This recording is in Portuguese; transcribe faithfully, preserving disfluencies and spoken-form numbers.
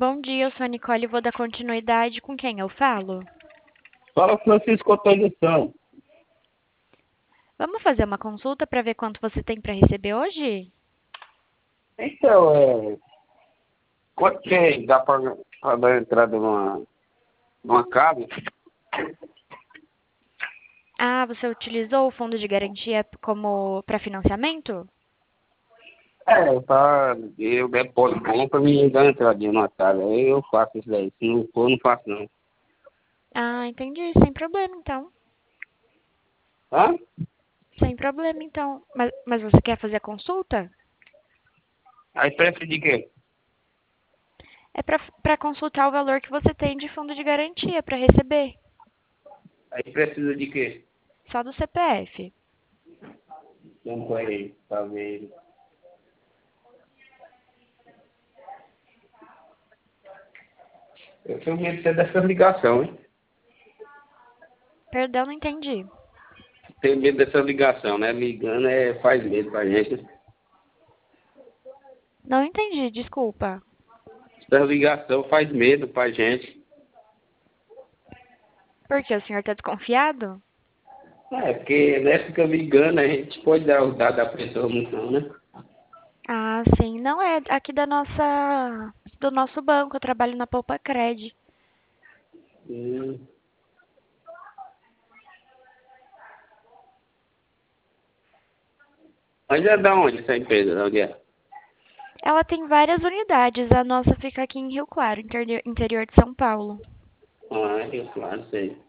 Bom dia, eu sou a Nicole e vou dar continuidade com quem eu falo. Fala, Francisco Autorização. Vamos fazer uma consulta para ver quanto você tem para receber hoje? Então, é... quanto que dá para dar entrada numa, numa casa? Ah, você utilizou o fundo de garantia como para financiamento? É, tá, eu depósito bom para me dar entradinha numa casa. Aí eu faço isso daí. Se não for, não faço não. Ah, entendi, sem problema então. Hã? Sem problema então. Mas, mas você quer fazer a consulta? Aí presta de quê? É para consultar o valor que você tem de fundo de garantia para receber. Aí precisa de quê? Só do C P F. Vamos com ele, tá vendo? Eu tenho medo de ser dessa ligação, hein? Perdão, não entendi. Tenho medo dessa ligação, né? Ligando é, faz medo pra gente. Não entendi, desculpa. Essa ligação faz medo pra gente. Por que o senhor está desconfiado? É, porque né, fica ligando, a gente pode dar os dados da pessoa, não, né? Ah, sim. Não é aqui da nossa, do nosso banco. Eu trabalho na Poupa Cred. Hum. Mas é da onde essa empresa, onde é? Ela tem várias unidades. A nossa fica aqui em Rio Claro, interi- interior de São Paulo. Ah, é claro, sei.